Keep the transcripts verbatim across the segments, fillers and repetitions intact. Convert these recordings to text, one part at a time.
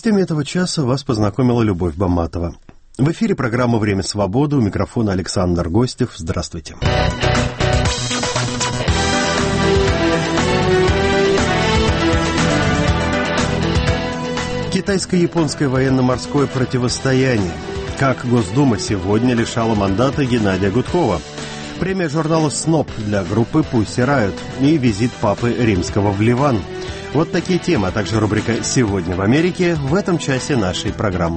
новостями этого часа вас познакомила Любовь Баматова. В эфире программа «Время свободы». У микрофона Александр Гостев. Здравствуйте. Китайско-японское военно-морское противостояние. Как Госдума сегодня лишала мандата Геннадия Гудкова. Премия журнала «Сноб» для группы Pussy Riot и визит папы Римского в Ливан. Вот такие темы, а также рубрика «Сегодня в Америке» в этом часе нашей программы.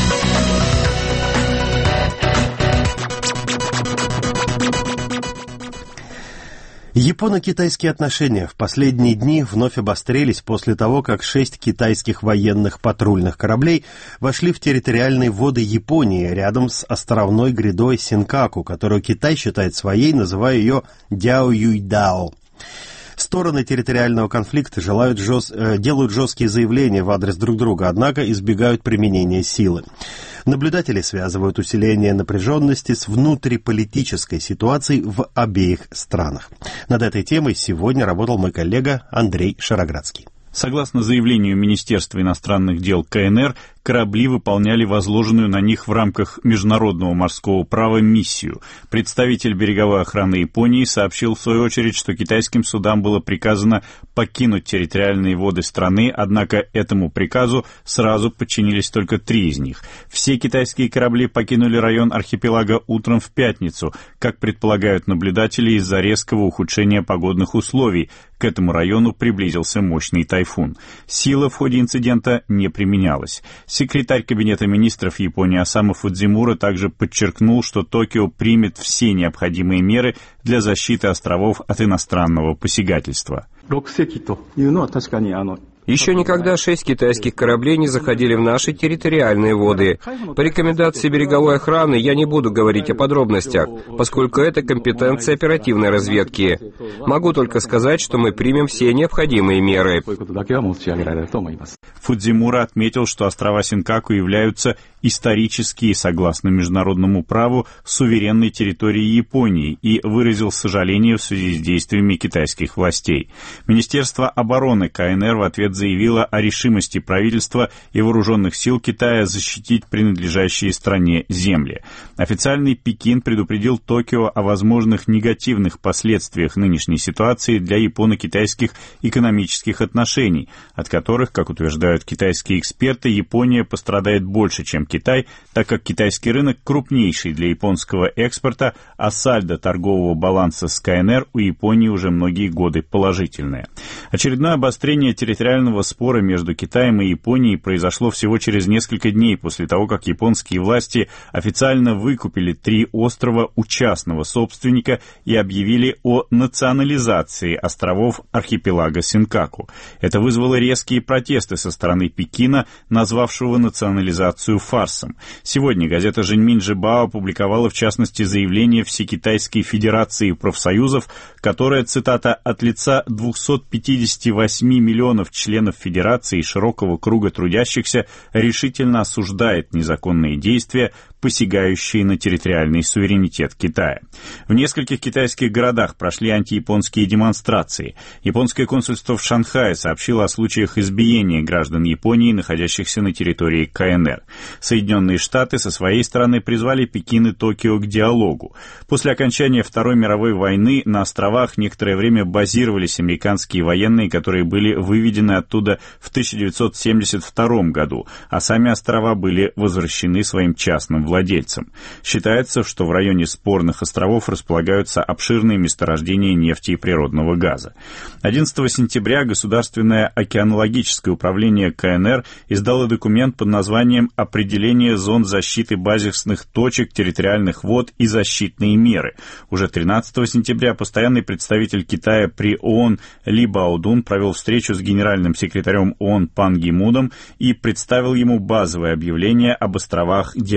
Японо-китайские отношения в последние дни вновь обострились после того, как шесть китайских военных патрульных кораблей вошли в территориальные воды Японии рядом с островной грядой Синкаку, которую Китай считает своей, называя ее Дяоюйдао. Стороны территориального конфликта желают жест... делают жесткие заявления в адрес друг друга, однако избегают применения силы. Наблюдатели связывают усиление напряженности с внутриполитической ситуацией в обеих странах. Над этой темой сегодня работал мой коллега Андрей Шароградский. Согласно заявлению Министерства иностранных дел КНР, корабли выполняли возложенную на них в рамках международного морского права миссию. Представитель береговой охраны Японии сообщил в свою очередь, что китайским судам было приказано покинуть территориальные воды страны, однако этому приказу сразу подчинились только три из них. Все китайские корабли покинули район архипелага утром в пятницу, как предполагают наблюдатели, из-за резкого ухудшения погодных условий. К этому району приблизился мощный тайфун. Сила в ходе инцидента не применялась. Секретарь Кабинета министров Японии Осама Фудзимура также подчеркнул, что Токио примет все необходимые меры для защиты островов от иностранного посягательства. Еще никогда шесть китайских кораблей не заходили в наши территориальные воды. По рекомендации береговой охраны я не буду говорить о подробностях, поскольку это компетенция оперативной разведки. Могу только сказать, что мы примем все необходимые меры. Фудзимура отметил, что острова Синкаку являются исторически, согласно международному праву, суверенной территорией Японии и выразил сожаление в связи с действиями китайских властей. Министерство обороны КНР в ответ заявило о решимости правительства и вооруженных сил Китая защитить принадлежащие стране земли. Официальный Пекин предупредил Токио о возможных негативных последствиях нынешней ситуации для японо-китайских экономических отношений, от которых, как утверждают китайские эксперты, Япония пострадает больше, чем Китай, так как китайский рынок крупнейший для японского экспорта, а сальдо торгового баланса с КНР у Японии уже многие годы положительное. Очередное обострение территориального спора между Китаем и Японией произошло всего через несколько дней после того, как японские власти официально выкупили три острова у частного собственника и объявили о национализации островов архипелага Синкаку. Это вызвало резкие протесты со стороны Пекина, назвавшего национализацию фарсом. Сегодня газета «Жэньминь Жибао» опубликовала в частности заявление Всекитайской Федерации профсоюзов, которое, цитата, «от лица двухсот пятидесяти восьми миллионов членов Федерации и широкого круга трудящихся решительно осуждает незаконные действия, посягающие на территориальный суверенитет Китая». В нескольких китайских городах прошли антияпонские демонстрации. Японское консульство в Шанхае сообщило о случаях избиения граждан Японии, находящихся на территории КНР. Соединенные Штаты со своей стороны призвали Пекин и Токио к диалогу. После окончания Второй мировой войны на островах некоторое время базировались американские военные, которые были выведены оттуда в тысяча девятьсот семьдесят втором году, а сами острова были возвращены своим частным владельцам. Считается, что в районе спорных островов располагаются обширные месторождения нефти и природного газа. одиннадцатого сентября Государственное океанологическое управление КНР издало документ под названием «Определение зон защиты базисных точек территориальных вод и защитные меры». Уже тринадцатого сентября постоянный представитель Китая при ООН Ли Баодун провел встречу с генеральным секретарем ООН Пан Ги Муном и представил ему базовое объявление об островах Дяоюй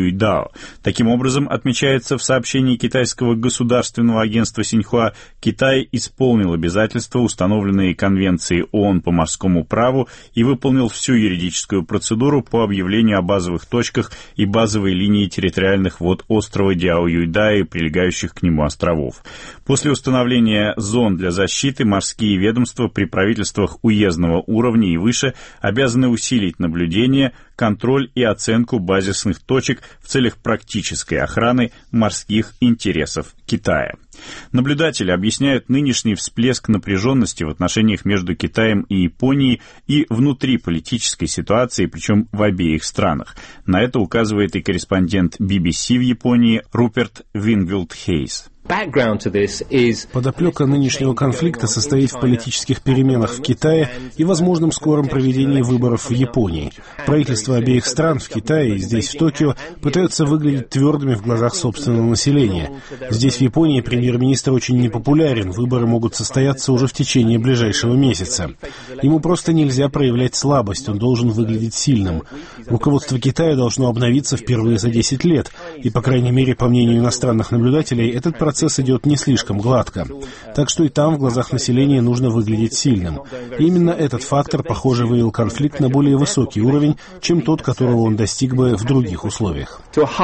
Юйдао. Таким образом, отмечается в сообщении китайского государственного агентства Синьхуа, Китай исполнил обязательства, установленные Конвенцией ООН по морскому праву, и выполнил всю юридическую процедуру по объявлению о базовых точках и базовой линии территориальных вод острова Дяо-Юйда и прилегающих к нему островов. После установления зон для защиты морские ведомства при правительствах уездного уровня и выше обязаны усилить наблюдение, контроль и оценку базисных точек в целях практической охраны морских интересов Китая. Наблюдатели объясняют нынешний всплеск напряженности в отношениях между Китаем и Японией и внутриполитической ситуацией, причем в обеих странах. На это указывает и корреспондент би би си в Японии Руперт Вингвилд-Хейс. Подоплека нынешнего конфликта состоит в политических переменах в Китае и возможном скором проведении выборов в Японии. Правительства обеих стран в Китае и здесь, в Токио, пытаются выглядеть твердыми в глазах собственного населения. Здесь, в Японии, премьер-министр очень непопулярен, выборы могут состояться уже в течение ближайшего месяца. Ему просто нельзя проявлять слабость, он должен выглядеть сильным. Руководство Китая должно обновиться впервые за десять лет, и, по крайней мере, по мнению иностранных наблюдателей, этот процесс Процесс идет не слишком гладко. Так что и там в глазах населения нужно выглядеть сильным. И именно этот фактор, похоже, вывел конфликт на более высокий уровень, чем тот, которого он достиг бы в других условиях.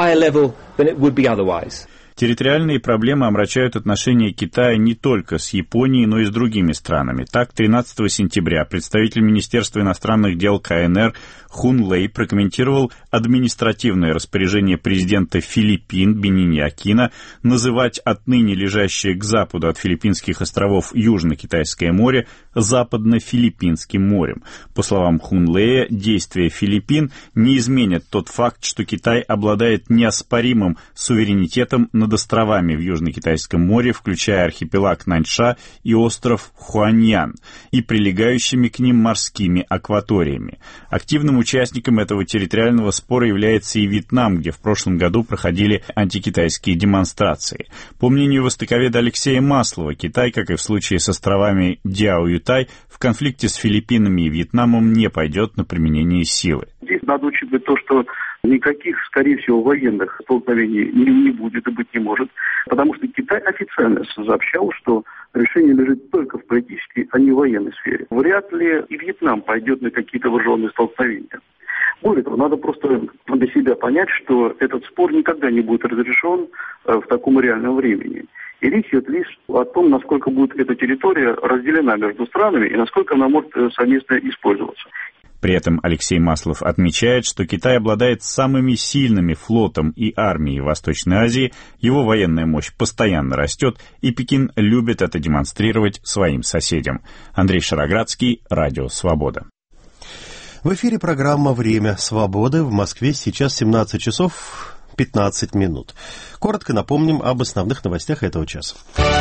Территориальные проблемы омрачают отношения Китая не только с Японией, но и с другими странами. Так, тринадцатого сентября представитель Министерства иностранных дел ка эн эр Хун Лэй прокомментировал административное распоряжение президента Филиппин Бенини Акино называть отныне лежащее к западу от Филиппинских островов Южно-Китайское море Западно-Филиппинским морем. По словам Хун Лэя, действия Филиппин не изменят тот факт, что Китай обладает неоспоримым суверенитетом над островами в Южно-Китайском море, включая архипелаг Наньша и остров Хуаньян, и прилегающими к ним морскими акваториями. Активным участником этого территориального спора является и Вьетнам, где в прошлом году проходили антикитайские демонстрации. По мнению востоковеда Алексея Маслова, Китай, как и в случае с островами Дяо-Ютай, в конфликте с Филиппинами и Вьетнамом не пойдет на применение силы. Здесь надо учитывать то, что никаких, скорее всего, военных столкновений не, не будет и быть не может, потому что Китай официально сообщал, что решение лежит только в политической, а не в военной сфере. Вряд ли и Вьетнам пойдет на какие-то вооруженные столкновения. Более того, надо просто для себя понять, что этот спор никогда не будет разрешен в таком реальном времени. И речь идет лишь о том, насколько будет эта территория разделена между странами и насколько она может совместно использоваться. При этом Алексей Маслов отмечает, что Китай обладает самыми сильными флотом и армией в Восточной Азии, его военная мощь постоянно растет, и Пекин любит это демонстрировать своим соседям. Андрей Шароградский, Радио Свобода. В эфире программа «Время свободы». В Москве сейчас семнадцать часов пятнадцать минут. Коротко напомним об основных новостях этого часа.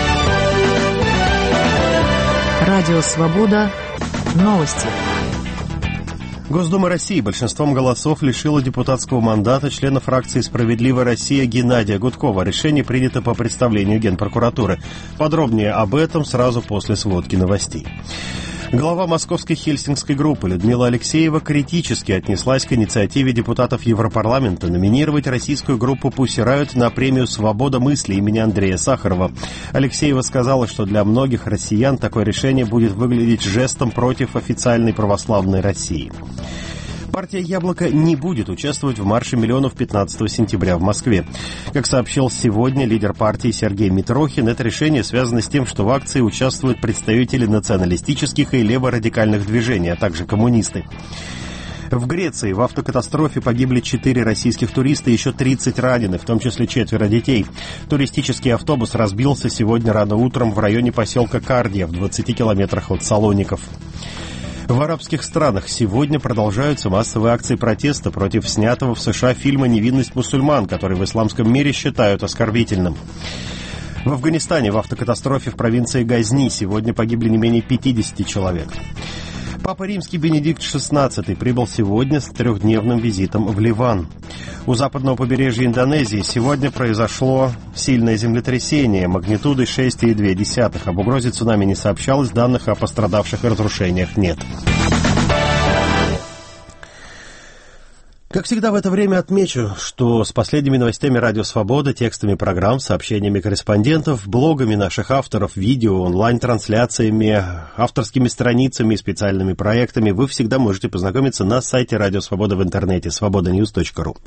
Радио «Свобода». Новости. Госдума России большинством голосов лишила депутатского мандата члена фракции «Справедливая Россия» Геннадия Гудкова. Решение принято по представлению Генпрокуратуры. Подробнее об этом сразу после сводки новостей. Глава московской хельсинкской группы Людмила Алексеева критически отнеслась к инициативе депутатов Европарламента номинировать российскую группу Pussy Riot на премию «Свобода мысли» имени Андрея Сахарова. Алексеева сказала, что для многих россиян такое решение будет выглядеть жестом против официальной православной России. Партия «Яблоко» не будет участвовать в марше миллионов пятнадцатого сентября в Москве. Как сообщил сегодня лидер партии Сергей Митрохин, это решение связано с тем, что в акции участвуют представители националистических и леворадикальных движений, а также коммунисты. В Греции в автокатастрофе погибли четыре российских туриста и еще тридцать ранены, в том числе четверо детей. Туристический автобус разбился сегодня рано утром в районе поселка Кардия в двадцати километрах от Салоников. В арабских странах сегодня продолжаются массовые акции протеста против снятого в США фильма «Невинность мусульман», который в исламском мире считают оскорбительным. В Афганистане в автокатастрофе в провинции Газни сегодня погибли не менее пятьдесят человек. Папа Римский Бенедикт шестнадцатый прибыл сегодня с трехдневным визитом в Ливан. У западного побережья Индонезии сегодня произошло сильное землетрясение магнитудой шесть целых две десятых. Об угрозе цунами не сообщалось, данных о пострадавших и разрушениях нет. Как всегда в это время отмечу, что с последними новостями «Радио Свобода», текстами программ, сообщениями корреспондентов, блогами наших авторов, видео, онлайн-трансляциями, авторскими страницами и специальными проектами вы всегда можете познакомиться на сайте «Радио Свобода» в интернете свобода ньюс точка ру.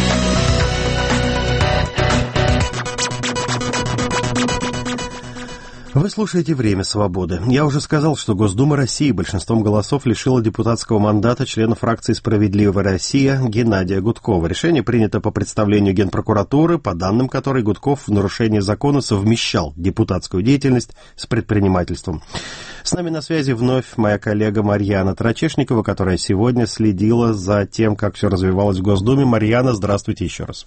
Вы слушаете «Время свободы». Я уже сказал, что Госдума России большинством голосов лишила депутатского мандата члена фракции «Справедливая Россия» Геннадия Гудкова. Решение принято по представлению Генпрокуратуры, по данным которой Гудков в нарушение закона совмещал депутатскую деятельность с предпринимательством. С нами на связи вновь моя коллега Марьяна Трачешникова, которая сегодня следила за тем, как все развивалось в Госдуме. Марьяна, здравствуйте еще раз.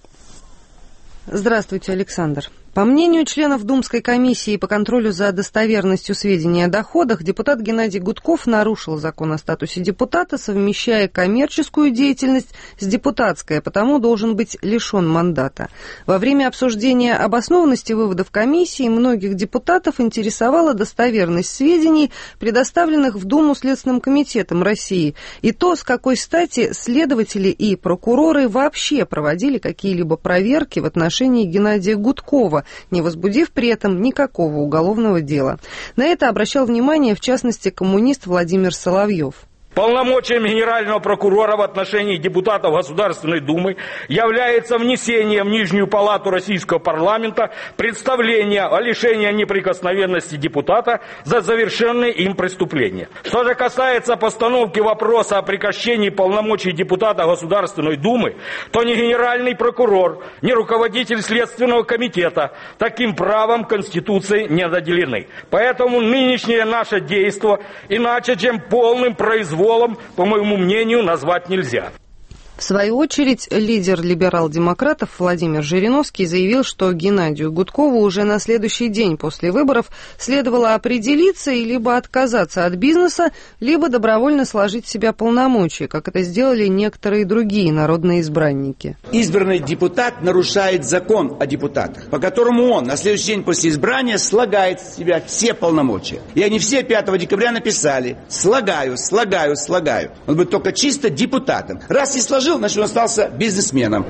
Здравствуйте, Александр. По мнению членов Думской комиссии по контролю за достоверностью сведений о доходах, депутат Геннадий Гудков нарушил закон о статусе депутата, совмещая коммерческую деятельность с депутатской, а потому должен быть лишен мандата. Во время обсуждения обоснованности выводов комиссии многих депутатов интересовала достоверность сведений, предоставленных в Думу Следственным комитетом России, и то, с какой стати следователи и прокуроры вообще проводили какие-либо проверки в отношении Геннадия Гудкова, не возбудив при этом никакого уголовного дела. На это обращал внимание, в частности, коммунист Владимир Соловьев. Полномочием генерального прокурора в отношении депутатов Государственной Думы является внесение в Нижнюю палату Российского парламента представления о лишении неприкосновенности депутата за завершенные им преступления. Что же касается постановки вопроса о прекращении полномочий депутата Государственной Думы, то ни генеральный прокурор, ни руководитель Следственного комитета таким правом Конституцией не наделены. Поэтому нынешнее наше действие иначе, чем полным произволом, по моему мнению, назвать нельзя. В свою очередь, лидер либерал-демократов Владимир Жириновский заявил, что Геннадию Гудкову уже на следующий день после выборов следовало определиться и либо отказаться от бизнеса, либо добровольно сложить в себя полномочия, как это сделали некоторые другие народные избранники. Избранный депутат нарушает закон о депутатах, по которому он на следующий день после избрания слагает с себя все полномочия. И они все пятого декабря написали: слагаю, слагаю, слагаю. Он будет только чисто депутатом. Раз и сложил, значит, он остался бизнесменом.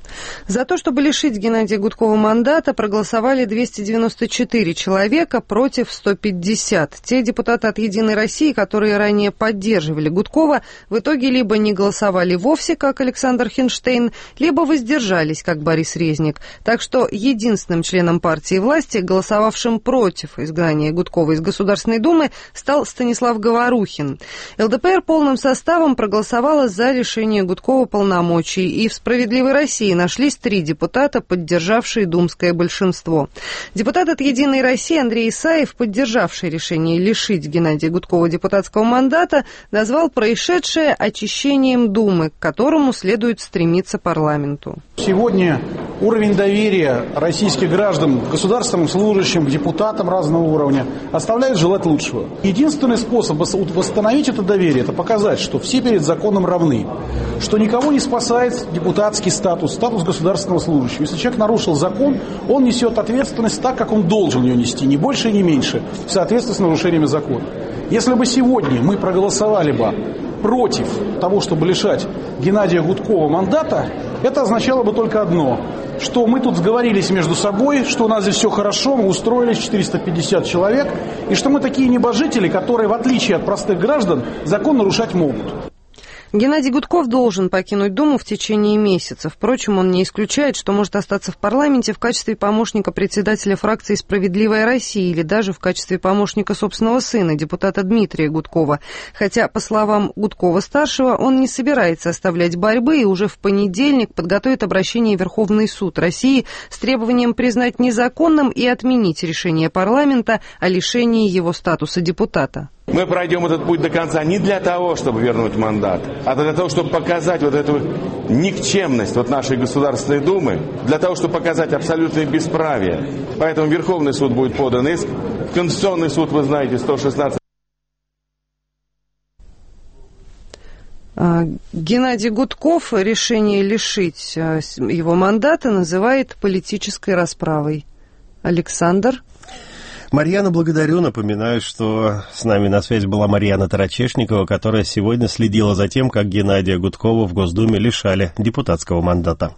За то, чтобы лишить Геннадия Гудкова мандата, проголосовали двести девяносто четыре человека против ста пятидесяти. Те депутаты от «Единой России», которые ранее поддерживали Гудкова, в итоге либо не голосовали вовсе, как Александр Хинштейн, либо воздержались, как Борис Резник. Так что единственным членом партии власти, голосовавшим против изгнания Гудкова из Государственной Думы, стал Станислав Говорухин. эл дэ пэ эр полным составом проголосовала за лишение Гудкова полномочий, и в «Справедливой России» нашлись три депутата, поддержавшие думское большинство. Депутат от «Единой России» Андрей Исаев, поддержавший решение лишить Геннадия Гудкова депутатского мандата, назвал происшедшее очищением Думы, к которому следует стремиться парламенту. Сегодня уровень доверия российских граждан к государственным служащим, к депутатам разного уровня оставляет желать лучшего. Единственный способ восстановить это доверие – это показать, что все перед законом равны, что никого не спасает депутатский статус, статус государственного служащего. Если человек нарушил закон, он несет ответственность так, как он должен ее нести, ни больше, ни меньше, в соответствии с нарушениями закона. Если бы сегодня мы проголосовали бы против того, чтобы лишать Геннадия Гудкова мандата, это означало бы только одно, что мы тут сговорились между собой, что у нас здесь все хорошо, мы устроились, четыреста пятьдесят человек, и что мы такие небожители, которые, в отличие от простых граждан, закон нарушать могут. Геннадий Гудков должен покинуть Думу в течение месяца. Впрочем, он не исключает, что может остаться в парламенте в качестве помощника председателя фракции «Справедливая Россия» или даже в качестве помощника собственного сына, депутата Дмитрия Гудкова. Хотя, по словам Гудкова-старшего, он не собирается оставлять борьбы и уже в понедельник подготовит обращение в Верховный суд России с требованием признать незаконным и отменить решение парламента о лишении его статуса депутата. Мы пройдем этот путь до конца не для того, чтобы вернуть мандат, а для того, чтобы показать вот эту никчемность вот нашей Государственной Думы, для того, чтобы показать абсолютное бесправие. Поэтому в Верховный суд будет подан иск, в Конституционный суд, вы знаете, сто шестнадцать. Геннадий Гудков решение лишить его мандата называет политической расправой. Александр? Марьяна, благодарю. Напоминаю, что с нами на связи была Марьяна Тарачешникова, которая сегодня следила за тем, как Геннадия Гудкова в Госдуме лишали депутатского мандата.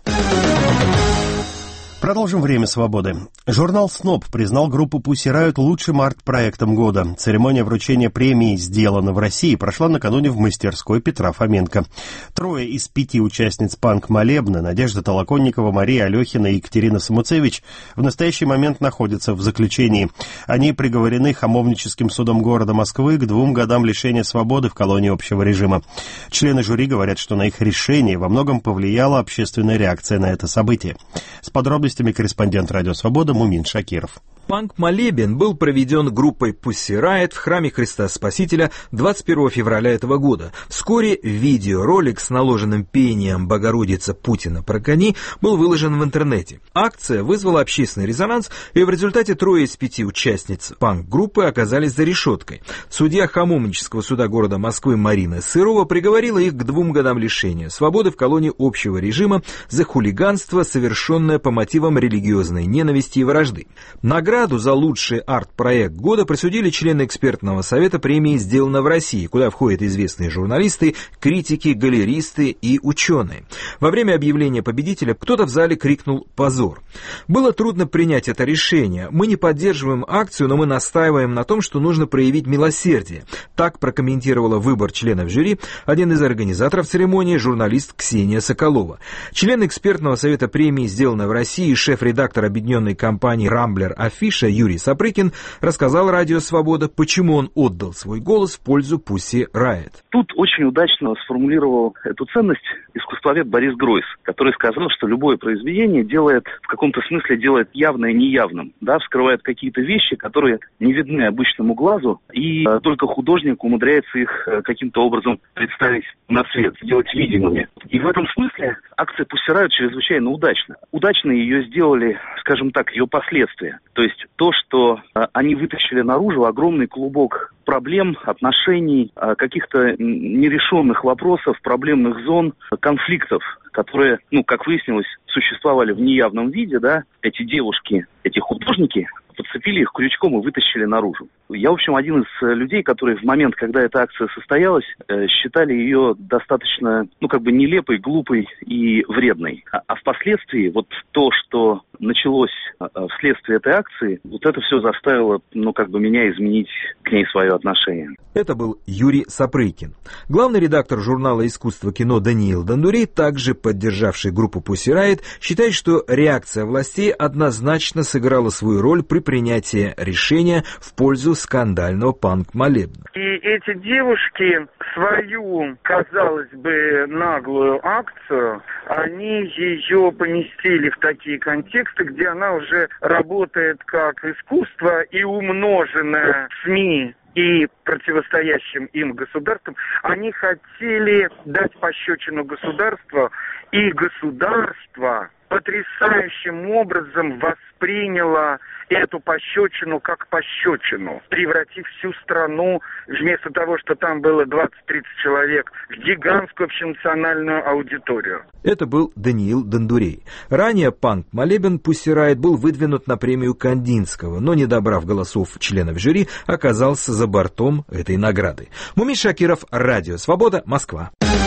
Продолжим «Время свободы». Журнал «Сноб» признал группу Pussy Riot лучшим арт-проектом года. Церемония вручения премии «Сделано в России» прошла накануне в мастерской Петра Фоменко. Трое из пяти участниц панк-молебна — Надежда Толоконникова, Мария Алехина и Екатерина Самуцевич — в настоящий момент находятся в заключении. Они приговорены Хамовническим судом города Москвы к двум годам лишения свободы в колонии общего режима. Члены жюри говорят, что на их решение во многом повлияла общественная реакция на это событие. С подробностями корреспондент «Радио Свобода» Мумин Шакиров. Панк-молебен был проведен группой Pussy Riot в храме Христа Спасителя двадцать первого февраля этого года. Вскоре видеоролик с наложенным пением «Богородица Путина прогони» был выложен в интернете. Акция вызвала общественный резонанс, и в результате трое из пяти участниц панк-группы оказались за решеткой. Судья Хамовнического суда города Москвы Марина Сырова приговорила их к двум годам лишения свободы в колонии общего режима за хулиганство, совершенное по мотивам религиозной ненависти и вражды. Награду за лучший арт-проект года присудили члены экспертного совета премии «Сделано в России», куда входят известные журналисты, критики, галеристы и ученые. Во время объявления победителя кто-то в зале крикнул «Позор!». Было трудно принять это решение. Мы не поддерживаем акцию, но мы настаиваем на том, что нужно проявить милосердие. Так прокомментировала выбор членов жюри один из организаторов церемонии, журналист Ксения Соколова. Член экспертного совета премии «Сделано в России» и шеф-редактор объединенной компании «Рамблер» Афиша Юрий Сапрыкин рассказал «Радио Свобода», почему он отдал свой голос в пользу Pussy Riot. Тут очень удачно сформулировал эту ценность искусствовед Борис Гройс, который сказал, что любое произведение делает, в каком-то смысле делает явное неявным, да, вскрывает какие-то вещи, которые не видны обычному глазу, и э, только художник умудряется их э, каким-то образом представить на свет, сделать видимыми. И в этом смысле акция Pussy Riot чрезвычайно удачна. Удачно ее сделали, скажем так, ее последствия. То есть то, что э, они вытащили наружу огромный клубок проблем, отношений, э, каких-то нерешенных вопросов, проблемных зон, конфликтов, которые, ну, как выяснилось, существовали в неявном виде, да, эти девушки, эти художники подцепили их крючком и вытащили наружу. Я, в общем, один из людей, которые в момент, когда эта акция состоялась, считали ее достаточно, ну, как бы нелепой, глупой и вредной. А впоследствии вот то, что началось вследствие этой акции, вот это все заставило, ну, как бы меня изменить к ней свое отношение. Это был Юрий Сапрыкин. Главный редактор журнала «Искусство кино» Даниил Дондурей, также поддержавший группу Pussy Riot, считает, что реакция властей однозначно сыграла свою роль при принятии решения в пользу скандального панк-молебна. И эти девушки свою, казалось бы, наглую акцию, они ее поместили в такие контексты, где она уже работает как искусство и умноженное СМИ и противостоящим им государствам. Они хотели дать пощечину государству, и государство потрясающим образом восприняло эту пощечину как пощечину, превратив всю страну, вместо того, что там было двадцать-тридцать человек, в гигантскую общенациональную аудиторию. Это был Даниил Дондурей. Ранее панк-молебен Pussy Riot был выдвинут на премию Кандинского, но, не добрав голосов членов жюри, оказался за бортом этой награды. Мумин Шакиров, Радио Свобода, Москва.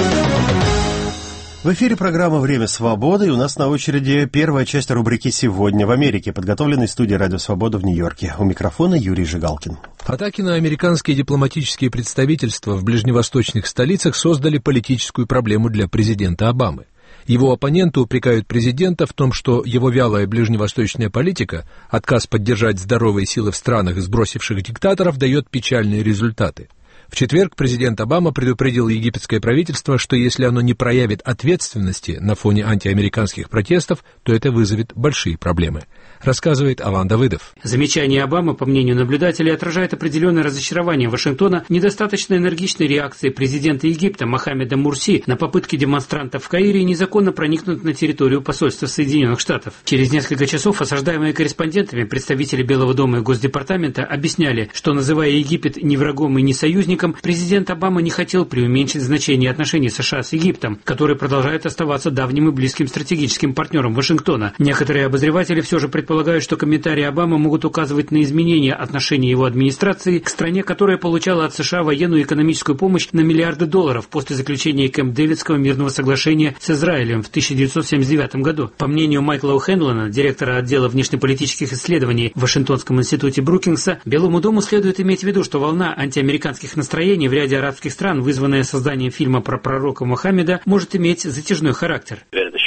В эфире программа «Время свободы», и у нас на очереди первая часть рубрики «Сегодня в Америке», подготовленной студией «Радио Свобода» в Нью-Йорке. У микрофона Юрий Жигалкин. Атаки на американские дипломатические представительства в ближневосточных столицах создали политическую проблему для президента Обамы. Его оппоненты упрекают президента в том, что его вялая ближневосточная политика, отказ поддержать здоровые силы в странах, сбросивших диктаторов, дает печальные результаты. В четверг президент Обама предупредил египетское правительство, что если оно не проявит ответственности на фоне антиамериканских протестов, то это вызовет большие проблемы. Рассказывает Алан Давыдов. Замечание Обамы, по мнению наблюдателей, отражает определенное разочарование Вашингтона недостаточно энергичной реакции президента Египта Мохаммеда Мурси на попытки демонстрантов в Каире незаконно проникнуть на территорию посольства Соединенных Штатов. Через несколько часов осаждаемые корреспондентами представители Белого дома и Госдепартамента объясняли, что, называя Египет не врагом и не союзником, союзником, президент Обама не хотел преуменьшить значение отношений США с Египтом, которые продолжают оставаться давним и близким стратегическим партнером Вашингтона. Некоторые обозреватели все же предполагают, что комментарии Обамы могут указывать на изменение отношений его администрации к стране, которая получала от США военную и экономическую помощь на миллиарды долларов после заключения Кэмп-Дэвидского мирного соглашения с Израилем в тысяча девятьсот семьдесят девятом году. По мнению Майкла О'Хенлона, директора отдела внешнеполитических исследований в Вашингтонском институте Брукингса, Белому дому следует иметь в виду, что волна антиамериканских настроений в ряде арабских стран, вызванная созданием фильма про пророка Мухаммеда, может иметь затяжной характер.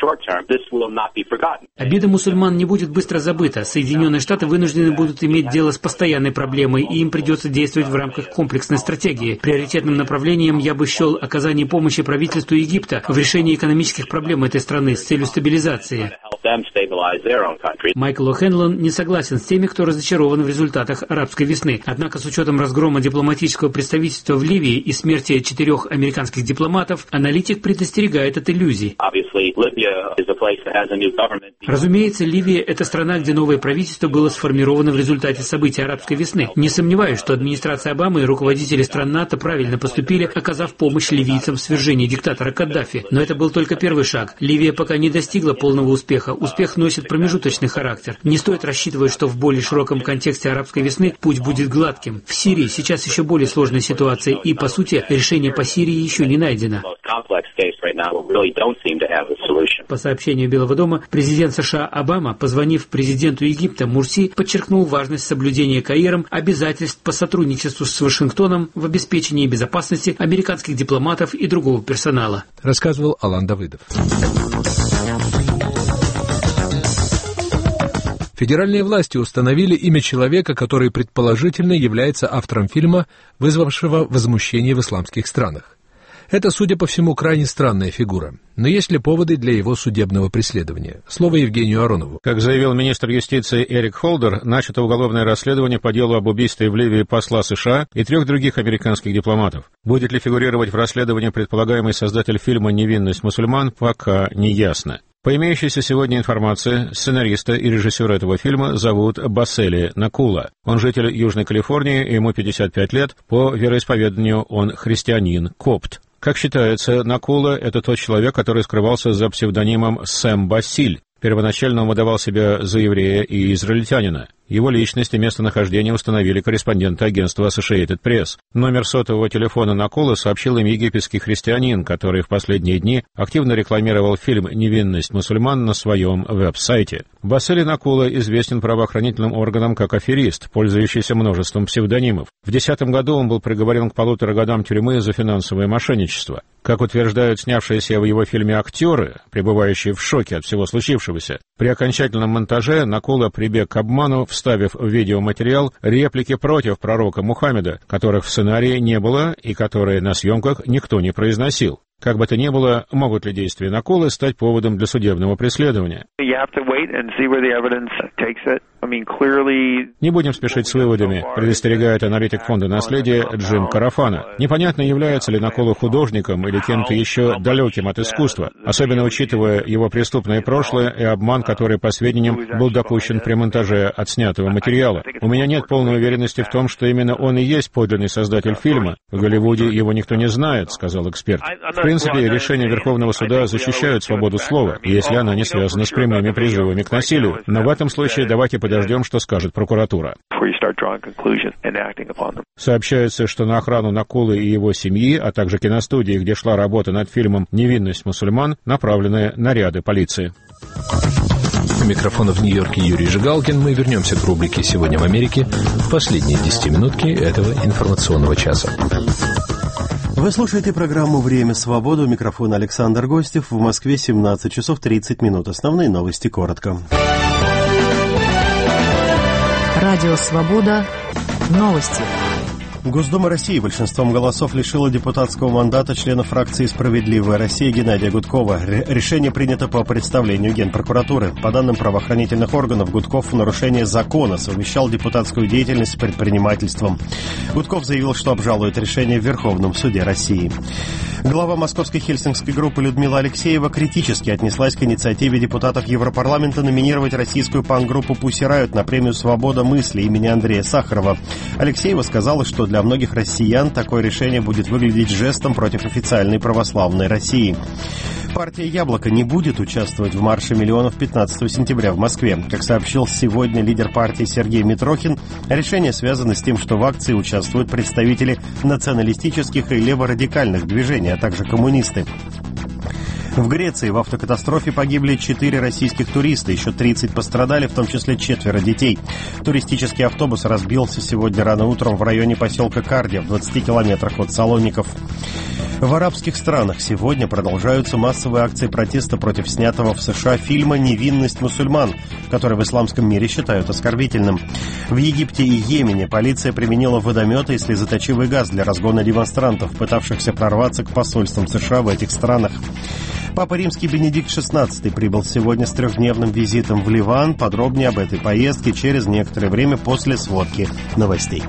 Обида мусульман не будет быстро забыта. Соединенные Штаты вынуждены будут иметь дело с постоянной проблемой, и им придется действовать в рамках комплексной стратегии. Приоритетным направлением я бы счел оказание помощи правительству Египта в решении экономических проблем этой страны с целью стабилизации. Майкл О'Хенлон не согласен с теми, кто разочарован в результатах арабской весны. Однако с учетом разгрома дипломатического представительства в Ливии и смерти четырех американских дипломатов, аналитик предостерегает от иллюзий. Разумеется, Ливия – это страна, где новое правительство было сформировано в результате событий арабской весны. Не сомневаюсь, что администрация Обамы и руководители стран НАТО правильно поступили, оказав помощь ливийцам в свержении диктатора Каддафи. Но это был только первый шаг. Ливия пока не достигла полного успеха. Успех носит промежуточный характер. Не стоит рассчитывать, что в более широком контексте арабской весны путь будет гладким. В Сирии сейчас еще более сложная ситуация, и, по сути, решение по Сирии еще не найдено. По сообщению Белого дома, президент США Обама, позвонив президенту Египта Мурси, подчеркнул важность соблюдения Каиром обязательств по сотрудничеству с Вашингтоном в обеспечении безопасности американских дипломатов и другого персонала. Рассказывал Алан Давыдов. Федеральные власти установили имя человека, который предположительно является автором фильма, вызвавшего возмущение в исламских странах. Это, судя по всему, крайне странная фигура. Но есть ли поводы для его судебного преследования? Слово Евгению Аронову. Как заявил министр юстиции Эрик Холдер, начато уголовное расследование по делу об убийстве в Ливии посла США и трех других американских дипломатов. Будет ли фигурировать в расследовании предполагаемый создатель фильма «Невинность мусульман», пока не ясно. По имеющейся сегодня информации, сценариста и режиссера этого фильма зовут Басели Накула. Он житель Южной Калифорнии, ему пятьдесят пять лет, по вероисповеданию он христианин, копт. Как считается, Накула — это тот человек, который скрывался за псевдонимом Сэм Басиль. Первоначально он выдавал себя за еврея и израильтянина. Его личность и местонахождение установили корреспонденты агентства Associated Press. Номер сотового телефона Накулы сообщил им египетский христианин, который в последние дни активно рекламировал фильм «Невинность мусульман» на своем веб-сайте. Басели Накула известен правоохранительным органам как аферист, пользующийся множеством псевдонимов. В две тысячи десятом году он был приговорен к полутора годам тюрьмы за финансовое мошенничество. Как утверждают снявшиеся в его фильме актеры, пребывающие в шоке от всего случившегося, при окончательном монтаже Накула прибег к обману, вставив в видеоматериал реплики против пророка Мухаммеда, которых в сценарии не было и которые на съемках никто не произносил. Как бы то ни было, могут ли действия Накулы стать поводом для судебного преследования? Не будем спешить с выводами, предостерегает аналитик фонда наследия Джим Карафана. Непонятно, является ли Накула художником или кем-то еще далеким от искусства, особенно учитывая его преступное прошлое и обман, который, по сведениям, был допущен при монтаже отснятого материала. У меня нет полной уверенности в том, что именно он и есть подлинный создатель фильма. В Голливуде его никто не знает, сказал эксперт. В принципе, решения Верховного суда защищают свободу слова, если она не связана с прямыми призывами к насилию. Но в этом случае давайте подождем, что скажет прокуратура. Сообщается, что на охрану Накулы и его семьи, а также киностудии, где шла работа над фильмом «Невинность мусульман», направлены наряды полиции. У микрофона в Нью-Йорке Юрий Жигалкин. Мы вернемся к рубрике «Сегодня в Америке» в последние десятиминутки этого информационного часа. Вы слушаете программу «Время свободы». У микрофона Александр Гостев. В Москве семнадцать часов тридцать минут. Основные новости коротко. Радио «Свобода». Новости. Госдума России большинством голосов лишила депутатского мандата члена фракции «Справедливая Россия» Геннадия Гудкова. Решение принято по представлению Генпрокуратуры. По данным правоохранительных органов, Гудков в нарушение закона совмещал депутатскую деятельность с предпринимательством. Гудков заявил, что обжалует решение в Верховном суде России. Глава московской хельсинкской группы Людмила Алексеева критически отнеслась к инициативе депутатов Европарламента номинировать российскую панк-группу Pussy Riot на премию «Свобода мысли» имени Андрея Сахарова. Алексеева сказала, что для для многих россиян такое решение будет выглядеть жестом против официальной православной России. Партия «Яблоко» не будет участвовать в марше миллионов пятнадцатого сентября в Москве. Как сообщил сегодня лидер партии Сергей Митрохин, решение связано с тем, что в акции участвуют представители националистических и леворадикальных движений, а также коммунисты. В Греции в автокатастрофе погибли четыре российских туриста, еще тридцать пострадали, в том числе четверо детей. Туристический автобус разбился сегодня рано утром в районе поселка Кардия, в двадцати километрах от Салоников. В арабских странах сегодня продолжаются массовые акции протеста против снятого в США фильма «Невинность мусульман», который в исламском мире считают оскорбительным. В Египте и Йемене полиция применила водометы и слезоточивый газ для разгона демонстрантов, пытавшихся прорваться к посольствам США в этих странах. Папа Римский Бенедикт шестнадцатый прибыл сегодня с трехдневным визитом в Ливан. Подробнее об этой поездке через некоторое время после сводки новостей.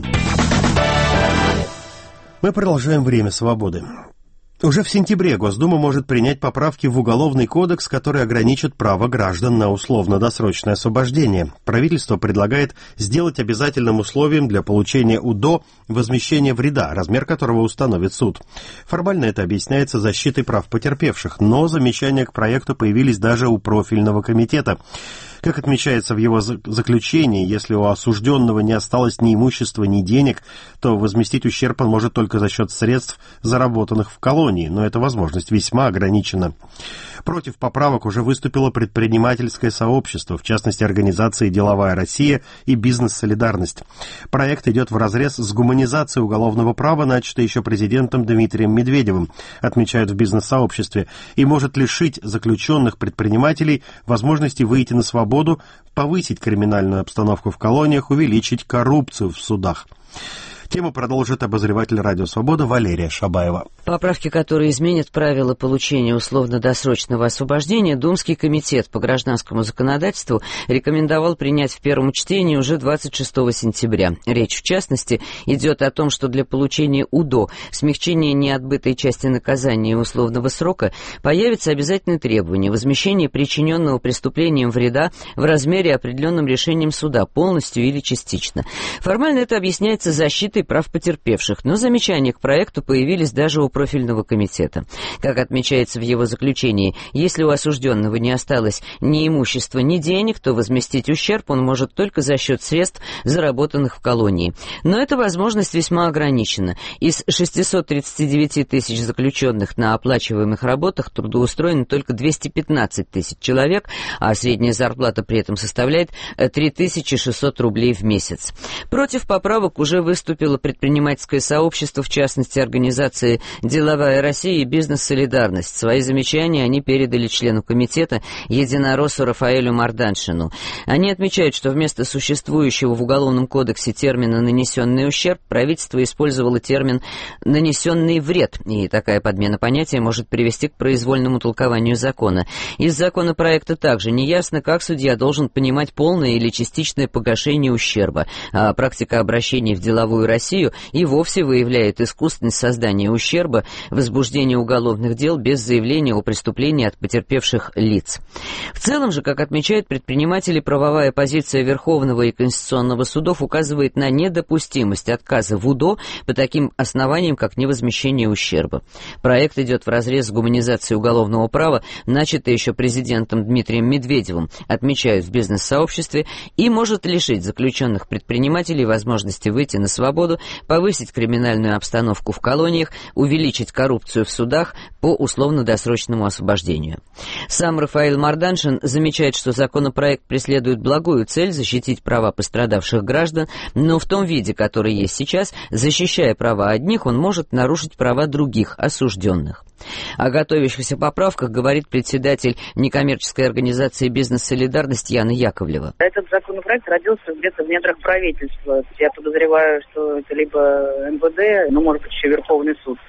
Мы продолжаем «Время свободы». Уже в сентябре Госдума может принять поправки в Уголовный кодекс, которые ограничат право граждан на условно-досрочное освобождение. Правительство предлагает сделать обязательным условием для получения УДО возмещение вреда, размер которого установит суд. Формально это объясняется защитой прав потерпевших, но замечания к проекту появились даже у профильного комитета. Как отмечается в его заключении, если у осужденного не осталось ни имущества, ни денег, то возместить ущерб он может только за счет средств, заработанных в колонии, но эта возможность весьма ограничена. Против поправок уже выступило предпринимательское сообщество, в частности, организации «Деловая Россия» и «Бизнес-солидарность». Проект идет вразрез с гуманизацией уголовного права, начатой еще президентом Дмитрием Медведевым, отмечают в бизнес-сообществе, и может лишить заключенных предпринимателей возможности выйти на свободу, повысить криминальную обстановку в колониях, увеличить коррупцию в судах. Тему продолжит обозреватель «Радио Свобода» Валерия Шабаева. Поправки, которые изменят правила получения условно-досрочного освобождения, Думский комитет по гражданскому законодательству рекомендовал принять в первом чтении уже двадцать шестого сентября. Речь, в частности, идет о том, что для получения УДО, смягчения неотбытой части наказания и условного срока, появится обязательное требование возмещения причиненного преступлением вреда в размере, определенном решением суда, полностью или частично. Формально это объясняется защитой прав потерпевших, но замечания к проекту появились даже у профильного комитета. Как отмечается в его заключении, если у осужденного не осталось ни имущества, ни денег, то возместить ущерб он может только за счет средств, заработанных в колонии. Но эта возможность весьма ограничена. Из шестисот тридцати девяти тысяч заключенных на оплачиваемых работах трудоустроено только двести пятнадцать тысяч человек, а средняя зарплата при этом составляет три тысячи шестьсот рублей в месяц. Против поправок уже выступило предпринимательское сообщество, в частности, организации «Деловая Россия» и «Бизнес-солидарность». Свои замечания они передали члену комитета, единороссу Рафаэлю Марданшину. Они отмечают, что вместо существующего в Уголовном кодексе термина «нанесенный ущерб» правительство использовало термин «нанесенный вред», и такая подмена понятия может привести к произвольному толкованию закона. Из законопроекта также неясно, как судья должен понимать полное или частичное погашение ущерба, а практика обращений в «Деловую Россию» и вовсе выявляет искусственность создания ущерба, возбуждение уголовных дел без заявления о преступлении от потерпевших лиц. В целом же, как отмечают предприниматели, правовая позиция Верховного и Конституционного судов указывает на недопустимость отказа в УДО по таким основаниям, как невозмещение ущерба. Проект идет вразрез с гуманизацией уголовного права, начатой еще президентом Дмитрием Медведевым, отмечают в бизнес-сообществе, и может лишить заключенных предпринимателей возможности выйти на свободу, повысить криминальную обстановку в колониях, увеличить коррупцию в судах по условно-досрочному освобождению. Сам Рафаэль Марданшин замечает, что законопроект преследует благую цель защитить права пострадавших граждан, но в том виде, который есть сейчас, защищая права одних, он может нарушить права других, осужденных. О готовящихся поправках говорит председатель некоммерческой организации «Бизнес-солидарность» Яна Яковлева. Этот законопроект родился где-то в недрах правительства. Я подозреваю, что это либо эн вэ дэ, ну, может быть, еще Верховный суд.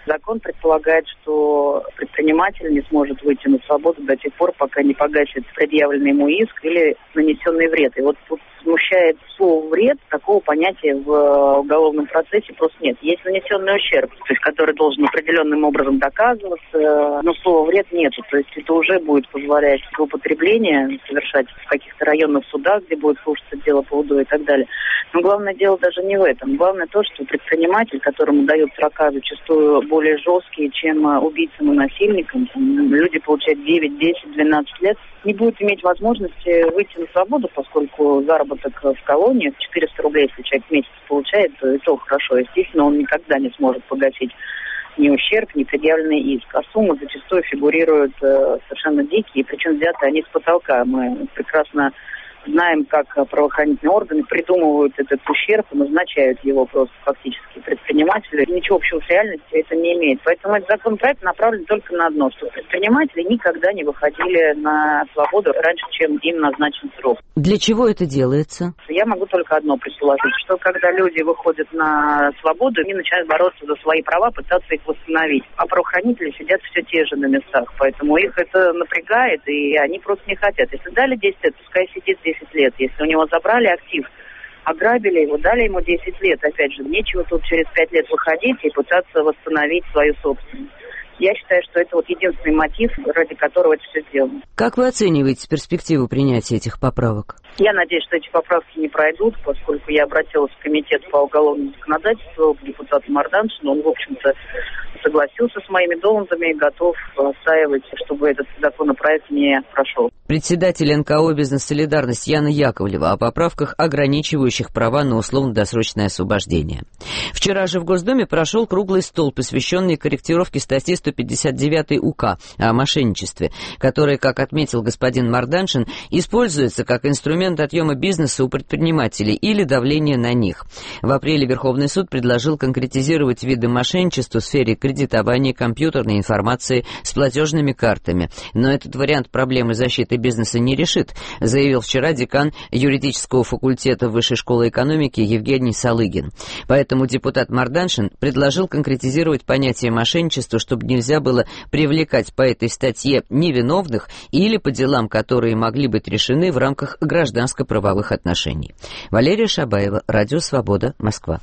Закон предполагает, что предприниматель не сможет выйти на свободу до тех пор, пока не погасит предъявленный ему иск или нанесенный вред. И вот тут смущает слово «вред», такого понятия в уголовном процессе просто нет. Есть нанесенный ущерб, то есть который должен определенным образом доказываться, но слова «вред» нету. То есть это уже будет позволять злоупотребление совершать в каких-то районных судах, где будет слушаться дело по УДО и так далее. Но главное дело даже не в этом. Главное то, что предприниматель, которому дают срока зачастую более жесткие, чем убийцам и насильникам, там, люди получают девять, десять, двенадцать лет, не будет иметь возможности выйти на свободу, поскольку заработок в колонии четыреста рублей, если человек в месяц получает, то и то хорошо. Естественно, он никогда не сможет погасить ни ущерб, ни предъявленный иск. А суммы зачастую фигурируют э, совершенно дикие, причем взяты они с потолка. Мы прекрасно знаем, как правоохранительные органы придумывают этот ущерб и назначают его просто фактически предпринимателю. Ничего общего с реальностью это не имеет. Поэтому этот законопроект направлен только на одно, что предприниматели никогда не выходили на свободу раньше, чем им назначен срок. Для чего это делается? Я могу только одно предположить, что когда люди выходят на свободу, они начинают бороться за свои права, пытаться их восстановить. А правоохранители сидят все те же на местах, поэтому их это напрягает, и они просто не хотят. Если дали десять лет, пускай сидит десять лет. Если у него забрали актив, ограбили его, дали ему десять лет, опять же, нечего тут через пять лет выходить и пытаться восстановить свою собственность. Я считаю, что это вот единственный мотив, ради которого это все сделано. Как вы оцениваете перспективу принятия этих поправок? Я надеюсь, что эти поправки не пройдут, поскольку я обратилась в комитет по уголовному законодательству к депутату Марданшину. Он, в общем-то, согласился с моими доводами и готов отстаивать, чтобы этот законопроект не прошел. Председатель эн ка о «Бизнес-солидарность» Яна Яковлева о поправках, ограничивающих права на условно-досрочное освобождение. Вчера же в Госдуме прошел круглый стол, посвященный корректировке статьи сто пятьдесят девять УК о мошенничестве, которая, как отметил господин Марданшин, используется как инструмент отъема бизнеса у предпринимателей или давления на них. В апреле Верховный суд предложил конкретизировать виды мошенничества в сфере кредитования, компьютерной информации с платежными картами. Но этот вариант проблемы защиты бизнеса не решит, заявил вчера декан юридического факультета Высшей школы экономики Евгений Салыгин. Поэтому депутат Марданшин предложил конкретизировать понятие мошенничества, чтобы нельзя было привлекать по этой статье невиновных или по делам, которые могли быть решены в рамках гражданско-правовых отношений. Валерия Шабаева, Радио Свобода, Москва.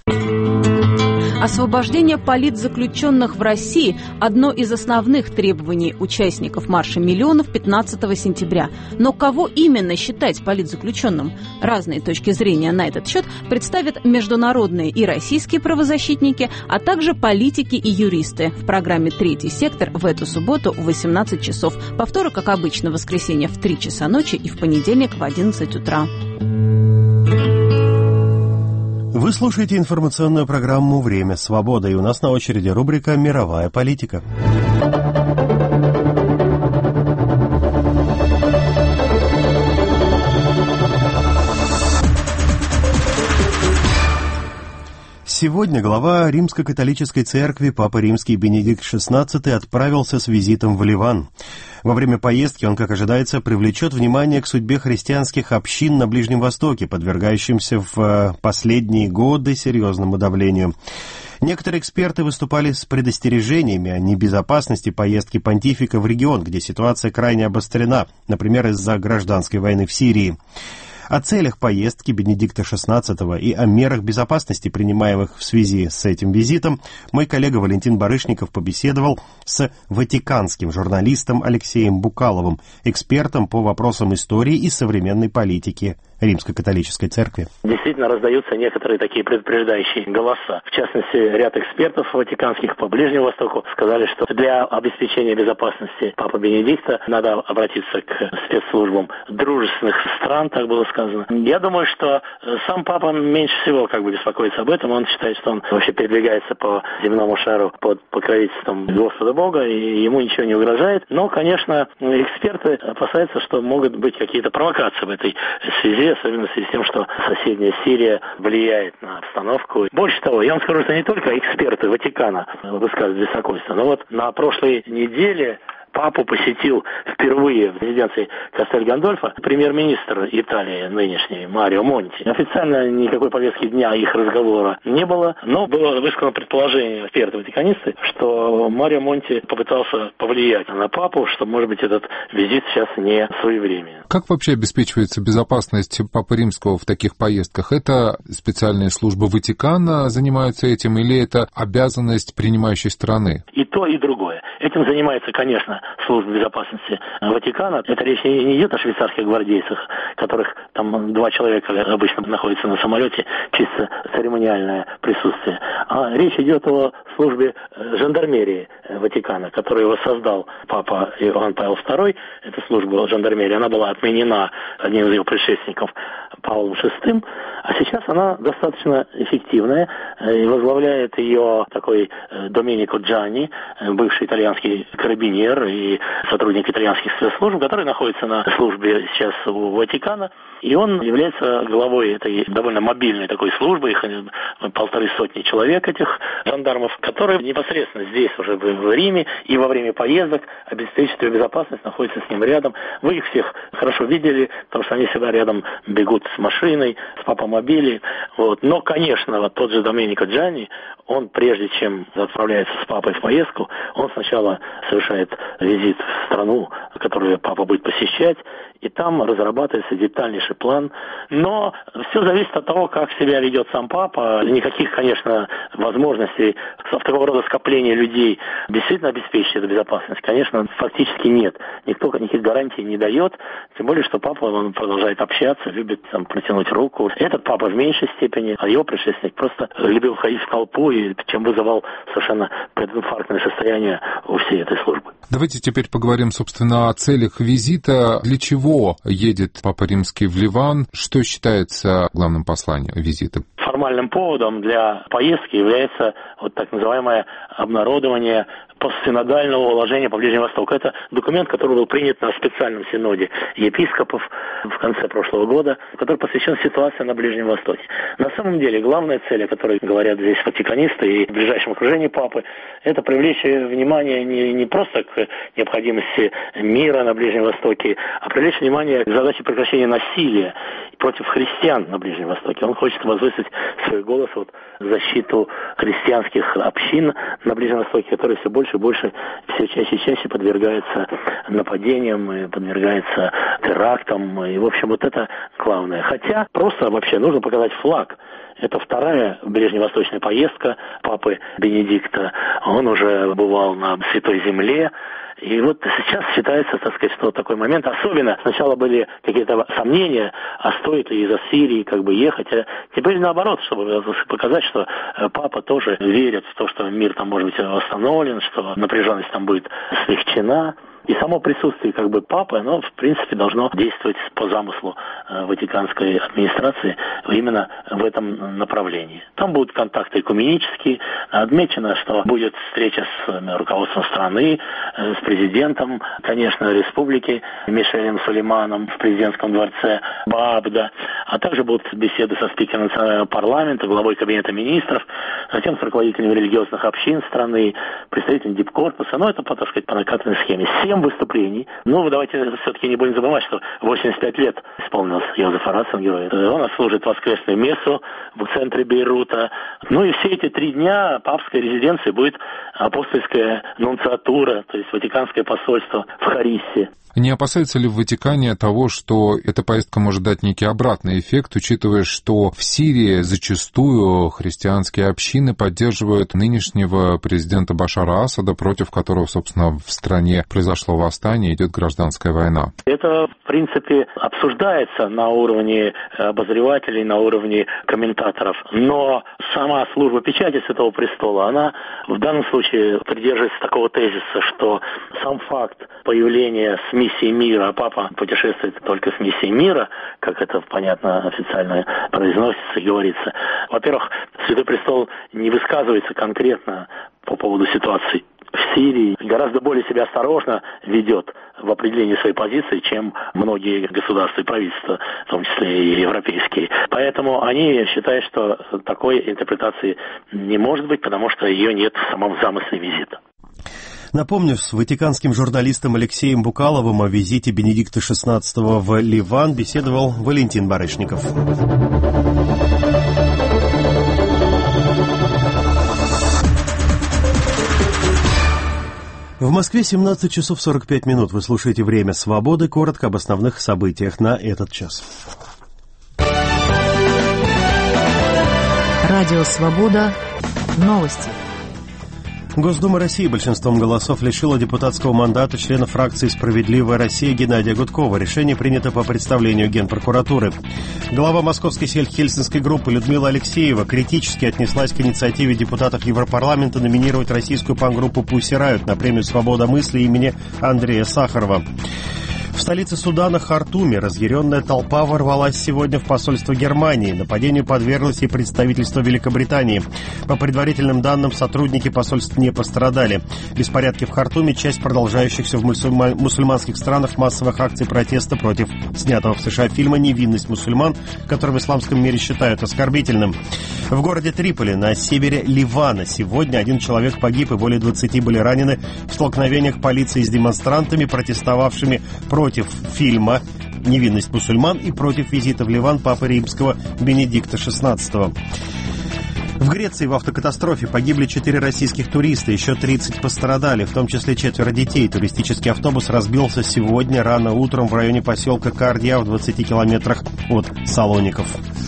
Освобождение политзаключенных в России – одно из основных требований участников Марша миллионов пятнадцатого сентября. Но кого именно считать политзаключенным? Разные точки зрения на этот счет представят международные и российские правозащитники, а также политики и юристы. В программе «Третий сектор» в эту субботу в восемнадцать часов. Повторы, как обычно, в воскресенье в три часа ночи и в понедельник в одиннадцать утра. Вы слушаете информационную программу «Время свободы», и у нас на очереди рубрика «Мировая политика». Сегодня глава Римско-католической церкви Папа Римский Бенедикт шестнадцатый отправился с визитом в Ливан. Во время поездки он, как ожидается, привлечет внимание к судьбе христианских общин на Ближнем Востоке, подвергающимся в последние годы серьезному давлению. Некоторые эксперты выступали с предостережениями о небезопасности поездки понтифика в регион, где ситуация крайне обострена, например, из-за гражданской войны в Сирии. О целях поездки Бенедикта шестнадцатого и о мерах безопасности, принимаемых в связи с этим визитом, мой коллега Валентин Барышников побеседовал с ватиканским журналистом Алексеем Букаловым, экспертом по вопросам истории и современной политики Римско-католической церкви. Действительно раздаются некоторые такие предупреждающие голоса. В частности, ряд экспертов ватиканских по Ближнему Востоку сказали, что для обеспечения безопасности Папы Бенедикта надо обратиться к спецслужбам дружественных стран, так было сказано. Я думаю, что сам Папа меньше всего как бы беспокоится об этом. Он считает, что он вообще передвигается по земному шару под покровительством Господа Бога, и ему ничего не угрожает. Но, конечно, эксперты опасаются, что могут быть какие-то провокации в этой связи, особенно в связи с тем, что соседняя Сирия влияет на обстановку. Больше того, я вам скажу, что не только эксперты Ватикана высказывают беспокойство, но вот на прошлой неделе Папу посетил впервые в резиденции Кастель-Гандольфо премьер-министр Италии нынешний Марио Монти. Официально никакой повестки дня их разговора не было, но было высказано предположение эксперты-ватиканисты, что Марио Монти попытался повлиять на папу, что, может быть, этот визит сейчас не своевременен. Как вообще обеспечивается безопасность Папы Римского в таких поездках? Это специальные службы Ватикана занимаются этим или это обязанность принимающей страны? И то, и другое. Этим занимается, конечно, служба безопасности Ватикана. Это речь не идет о швейцарских гвардейцах, которых там два человека обычно находятся на самолете, чисто церемониальное присутствие. А речь идет о службе жандармерии Ватикана, которую воссоздал Папа Иоанн Павел второй. Эта служба жандармерии, она была отменена одним из его предшественников Павлом шестым, а сейчас она достаточно эффективная, и возглавляет ее такой Доменико Джанни, бывший итальянский карабинер и сотрудник итальянских спецслужб, который находится на службе сейчас у Ватикана, и он является главой этой довольно мобильной такой службы, их полторы сотни человек, этих жандармов, которые непосредственно здесь уже в Риме и во время поездок обеспечивают ее безопасность, находятся с ним рядом. Вы их всех хорошо видели, потому что они всегда рядом бегут с машиной, с папомобилей. Вот. Но, конечно, вот тот же Доменико Джанни, он прежде чем отправляется с папой в поездку, он сначала совершает визит в страну, которую папа будет посещать, и там разрабатывается детальнейший план. Но все зависит от того, как себя ведет сам папа. Никаких, конечно, возможностей в такого рода скопления людей действительно обеспечить эту безопасность, конечно, фактически нет. Никто никаких гарантий не дает, тем более, что папа, он продолжает общаться, любит там протянуть руку. Этот папа в меньшей степени, а его предшественник просто любил ходить в толпу, и чем вызывал совершенно прединфарктное состояние у всей этой службы. Давайте теперь поговорим, собственно, о целях визита. Для чего едет Папа Римский в Ливан? Что считается главным посланием визита? Формальным поводом для поездки является вот так называемое обнародование постсинодального уложения по Ближнему Востоку. Это документ, который был принят на специальном синоде епископов в конце прошлого года, который посвящен ситуации на Ближнем Востоке. На самом деле, главная цель, о которой говорят здесь ватиканисты и в ближайшем окружении папы, это привлечь внимание не, не просто к необходимости мира на Ближнем Востоке, а привлечь внимание к задаче прекращения насилия против христиан на Ближнем Востоке. Он хочет возвысить свой голос вот, в защиту христианских общин на Ближнем Востоке, которые все больше и больше, все чаще и чаще подвергаются нападениям, и подвергаются терактам. И, в общем, вот это главное. Хотя просто вообще нужно показать флаг. Это вторая ближневосточная поездка папы Бенедикта. Он уже бывал на Святой Земле. И вот сейчас считается, так сказать, что такой момент, особенно сначала были какие-то сомнения, а стоит ли из Ассирии как бы ехать, а теперь наоборот, чтобы показать, что папа тоже верит в то, что мир там может быть восстановлен, что напряженность там будет смягчена. И само присутствие как бы папы, оно в принципе должно действовать по замыслу э, Ватиканской администрации именно в этом направлении. Там будут контакты экуменические. Отмечено, что будет встреча с э, руководством страны, э, с президентом, конечно, республики Мишелем Сулейманом в президентском дворце Баабда, а также будут беседы со спикером национального парламента, главой кабинета министров, затем с руководителями религиозных общин страны, представителями дипкорпуса. Но это, так сказать, по накатанной схеме. Выступлений. Ну, давайте все-таки не будем забывать, что восемьдесят пять лет исполнилось Йозефа Ратцингеру. Он отслужит воскресную мессу в центре Бейрута. Ну и все эти три дня папской резиденции будет апостольская нунциатура, то есть Ватиканское посольство в Хариссе. Не опасаются ли в Ватикане того, что эта поездка может дать некий обратный эффект, учитывая, что в Сирии зачастую христианские общины поддерживают нынешнего президента Башара Асада, против которого, собственно, в стране произошло восстание, идет гражданская война? Это, в принципе, обсуждается на уровне обозревателей, на уровне комментаторов. Но сама служба печати Святого Престола, она в данном случае придерживается такого тезиса, что сам факт появления с миссией мира, а папа путешествует только с миссией мира, как это, понятно, официально произносится и говорится. Во-первых, Святой Престол не высказывается конкретно по поводу ситуации в Сирии, гораздо более себя осторожно ведет в определении своей позиции, чем многие государства и правительства, в том числе и европейские. Поэтому они считают, что такой интерпретации не может быть, потому что ее нет в самом замысле визита. Напомню, с ватиканским журналистом Алексеем Букаловым о визите Бенедикта шестнадцатого в Ливан беседовал Валентин Барышников. В Москве семнадцать часов сорок пять минут. Вы слушаете «Время свободы». Коротко об основных событиях на этот час. Радио «Свобода». Новости. Госдума России большинством голосов лишила депутатского мандата члена фракции «Справедливая Россия» Геннадия Гудкова. Решение принято по представлению Генпрокуратуры. Глава московской сельско-хельсинской группы Людмила Алексеева критически отнеслась к инициативе депутатов Европарламента номинировать российскую панк-группу Pussy Riot на премию «Свобода мысли» имени Андрея Сахарова. В столице Судана, Хартуме, разъяренная толпа ворвалась сегодня в посольство Германии. Нападению подверглось и представительство Великобритании. По предварительным данным, сотрудники посольств не пострадали. Беспорядки в Хартуме – часть продолжающихся в мусульма... мусульманских странах массовых акций протеста против снятого в США фильма «Невинность мусульман», который в исламском мире считают оскорбительным. В городе Триполи, на севере Ливана, сегодня один человек погиб и более двадцати были ранены в столкновениях полиции с демонстрантами, протестовавшими против против фильма «Невинность мусульман» и против визита в Ливан Папы Римского Бенедикта шестнадцатого. В Греции в автокатастрофе погибли четыре российских туриста, еще тридцать пострадали, в том числе четверо детей. Туристический автобус разбился сегодня рано утром в районе поселка Кардия в двадцати километрах от Салоников.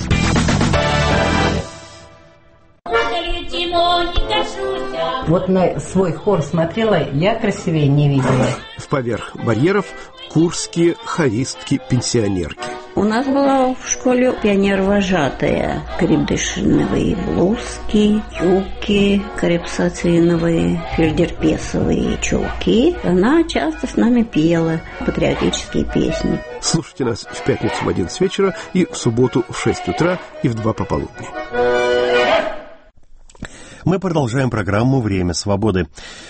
Вот на свой хор смотрела, я красивее не видела. В поверх барьеров курские хористки-пенсионерки. У нас была в школе пионер-вожатая. Крепдышиновые блузки, юбки, крепсоциновые, фельдерпесовые чулки. Она часто с нами пела патриотические песни. Слушайте нас в пятницу в одиннадцать вечера и в субботу в шесть утра и в два пополудни. Мы продолжаем программу «Время свободы».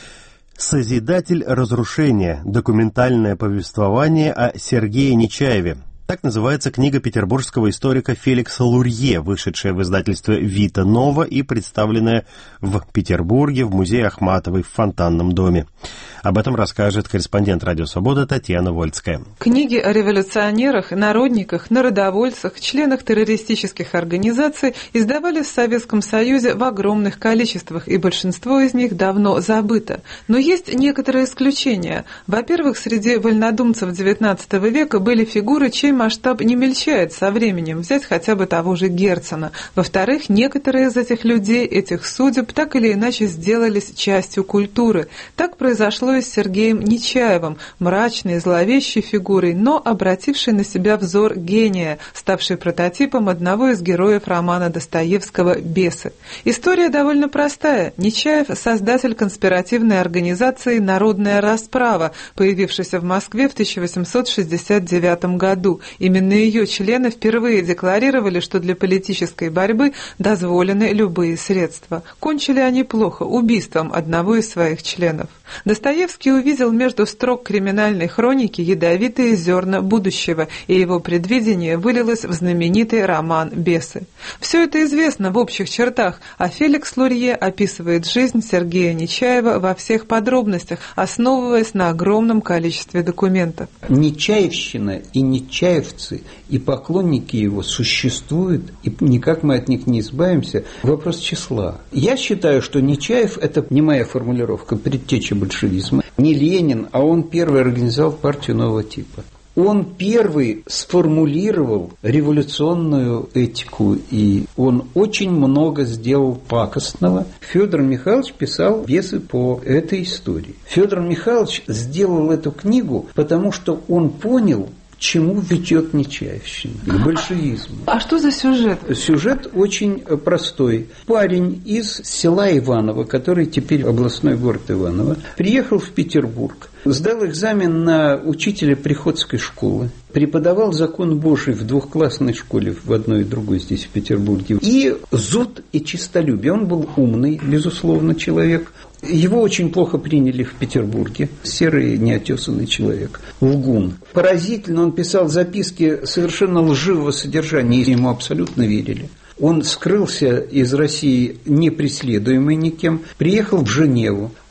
«Созидатель разрушения. Документальное повествование о Сергее Нечаеве». Так называется книга петербургского историка Феликса Лурье, вышедшая в издательстве «Вита Нова» и представленная в Петербурге в музее Ахматовой в Фонтанном доме. Об этом расскажет корреспондент «Радио Свобода» Татьяна Вольцкая. Книги о революционерах, народниках, народовольцах, членах террористических организаций издавали в Советском Союзе в огромных количествах, и большинство из них давно забыто. Но есть некоторые исключения. Во-первых, среди вольнодумцев девятнадцатого века были фигуры, чей масштаб не мельчает со временем, взять хотя бы того же Герцена. Во-вторых, некоторые из этих людей, этих судеб, так или иначе сделались частью культуры. Так произошло и с Сергеем Нечаевым, мрачной, зловещей фигурой, но обратившей на себя взор гения, ставшей прототипом одного из героев романа Достоевского «Бесы». История довольно простая. Нечаев – создатель конспиративной организации «Народная расправа», появившейся в Москве в тысяча восемьсот шестьдесят девятом году. Именно ее члены впервые декларировали, что для политической борьбы дозволены любые средства. Кончили они плохо, убийством одного из своих членов. Достоевский увидел между строк криминальной хроники ядовитые зерна будущего, и его предвидение вылилось в знаменитый роман «Бесы». Все это известно в общих чертах, а Феликс Лурье описывает жизнь Сергея Нечаева во всех подробностях, основываясь на огромном количестве документов. Нечаевщина и нечаевцы, и поклонники его существуют, и никак мы от них не избавимся. Вопрос числа. Я считаю, что Нечаев – это не моя формулировка, предтеча большевизма. Не Ленин, а он первый организовал партию нового типа. Он первый сформулировал революционную этику, и он очень много сделал пакостного. Федор Михайлович писал «Бесы» по этой истории. Федор Михайлович сделал эту книгу, потому что он понял, к чему ведет Нечаевщина, к большевизму. А что за сюжет? Сюжет очень простой. Парень из села Иваново, который теперь областной город Иваново, приехал в Петербург, сдал экзамен на учителя приходской школы, преподавал закон Божий в двухклассной школе, в одной и другой здесь в Петербурге. И зуд и честолюбие. Он был умный, безусловно, человек. Его очень плохо приняли в Петербурге. Серый, неотесанный человек. Лгун. Поразительно, он писал записки совершенно лживого содержания, и ему абсолютно верили. Он скрылся из России, не преследуемый никем, приехал в Женеву.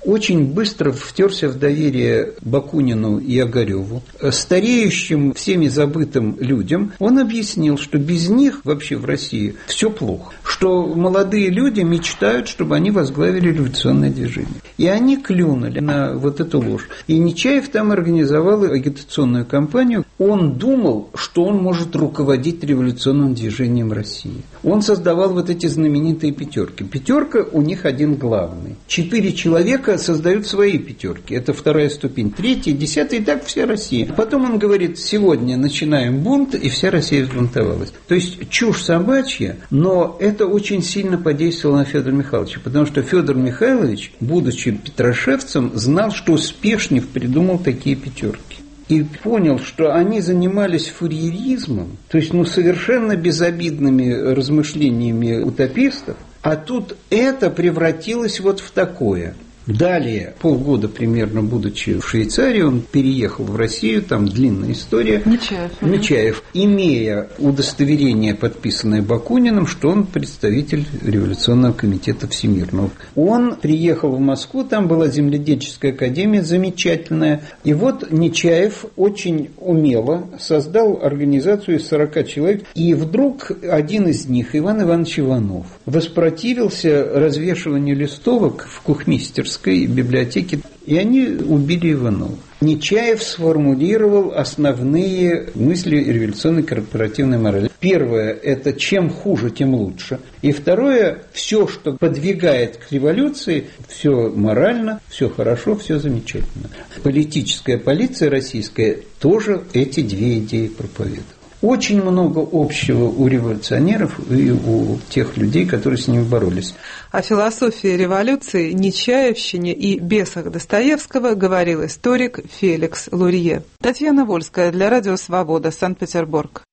очень быстро втерся в доверие Бакунину и Огареву. Стареющим, всеми забытым людям он объяснил, что без них вообще в России все плохо, что молодые люди мечтают, чтобы они возглавили революционное движение. И они клюнули на вот эту ложь. И Нечаев там организовал агитационную кампанию. Он думал, что он может руководить революционным движением России. Он создавал вот эти знаменитые пятерки. Пятерка у них один главный. Четыре человека создают свои пятерки. Это вторая ступень, третья, десятая, и так вся Россия. Потом он говорит, сегодня начинаем бунт, и вся Россия взбунтовалась. То есть чушь собачья, но это очень сильно подействовало на Федора Михайловича, потому что Федор Михайлович, будучи петрошевцем, знал, что Успешнев придумал такие пятерки. И понял, что они занимались фурьеризмом, то есть ну, совершенно безобидными размышлениями утопистов, а тут это превратилось вот в такое. Далее, полгода примерно будучи в Швейцарии, он переехал в Россию, там длинная история. Нечаев. Нечаев, имея удостоверение, подписанное Бакуниным, что он представитель Революционного комитета Всемирного. Он приехал в Москву, там была земледельческая академия замечательная. И вот Нечаев очень умело создал организацию из сорока человек. И вдруг один из них, Иван Иванович Иванов, воспротивился развешиванию листовок в Кухмистерской библиотеке, и они убили Иванова. Нечаев сформулировал основные мысли революционной корпоративной морали. Первое – это чем хуже, тем лучше. И второе – все, что подвигает к революции, все морально, все хорошо, все замечательно. Политическая полиция российская тоже эти две идеи проповедует. Очень много общего у революционеров и у тех людей, которые с ними боролись. О философии революции, Нечаевщине и бесах Достоевского говорил историк Феликс Лурье. Татьяна Вольская для Радио Свобода, Санкт-Петербург.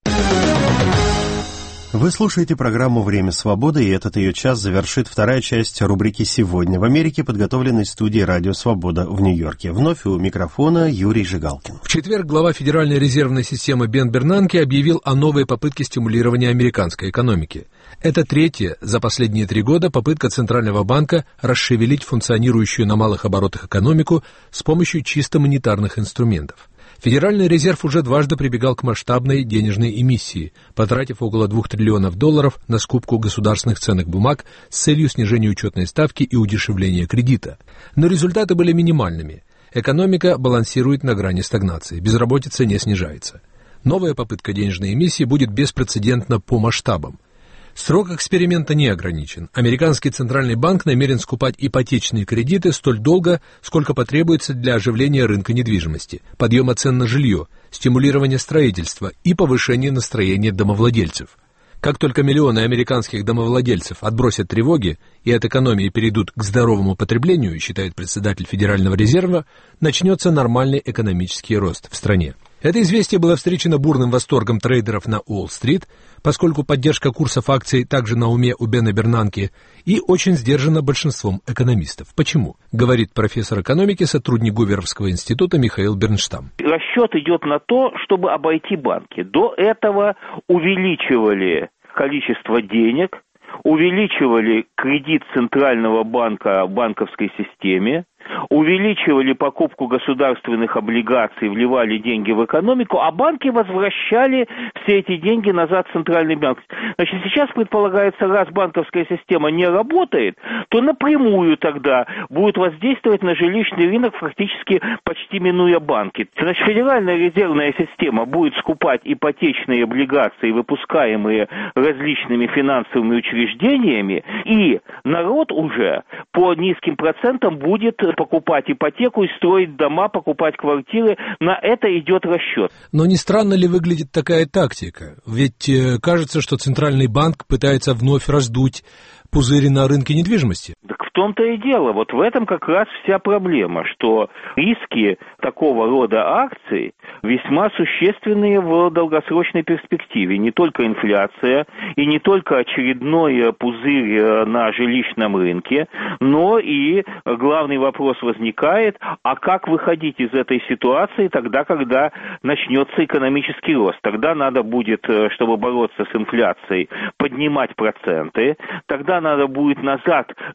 Вы слушаете программу «Время свободы», и этот ее час завершит вторая часть рубрики «Сегодня в Америке», подготовленной студией «Радио Свобода» в Нью-Йорке. Вновь у микрофона Юрий Жигалкин. В четверг глава Федеральной резервной системы Бен Бернанке объявил о новой попытке стимулирования американской экономики. Это третья за последние три года попытка Центрального банка расшевелить функционирующую на малых оборотах экономику с помощью чисто монетарных инструментов. Федеральный резерв уже дважды прибегал к масштабной денежной эмиссии, потратив около двух триллионов долларов на скупку государственных ценных бумаг с целью снижения учетной ставки и удешевления кредита. Но результаты были минимальными. Экономика балансирует на грани стагнации, безработица не снижается. Новая попытка денежной эмиссии будет беспрецедентна по масштабам. Срок эксперимента не ограничен. Американский Центральный банк намерен скупать ипотечные кредиты столь долго, сколько потребуется для оживления рынка недвижимости, подъема цен на жилье, стимулирования строительства и повышения настроения домовладельцев. Как только миллионы американских домовладельцев отбросят тревоги и от экономии перейдут к здоровому потреблению, считает председатель Федерального резерва, начнется нормальный экономический рост в стране. Это известие было встречено бурным восторгом трейдеров на Уолл-стрит, поскольку поддержка курсов акций также на уме у Бена Бернанке, и очень сдержана большинством экономистов. Почему? Говорит профессор экономики, сотрудник Гуверовского института Михаил Бернштам. Расчет идет на то, чтобы обойти банки. До этого увеличивали количество денег, увеличивали кредит Центрального банка в банковской системе, увеличивали покупку государственных облигаций, вливали деньги в экономику, а банки возвращали все эти деньги назад в Центральный банк. Значит, сейчас предполагается, раз банковская система не работает, то напрямую тогда будет воздействовать на жилищный рынок, фактически почти минуя банки. Значит, Федеральная резервная система будет скупать ипотечные облигации, выпускаемые различными финансовыми учреждениями, и народ уже по низким процентам будет покупать ипотеку и строить дома, покупать квартиры. На это идет расчет. Но не странно ли выглядит такая тактика? Ведь э, кажется, что Центральный банк пытается вновь раздуть пузыри на рынке недвижимости. Так в том-то и дело. Вот в этом как раз вся проблема, что риски такого рода акций весьма существенные в долгосрочной перспективе. Не только инфляция и не только очередной пузырь на жилищном рынке, но и главный вопрос возникает, а как выходить из этой ситуации тогда, когда начнется экономический рост? Тогда надо будет, чтобы бороться с инфляцией, поднимать проценты, тогда надо будет назад эти облигации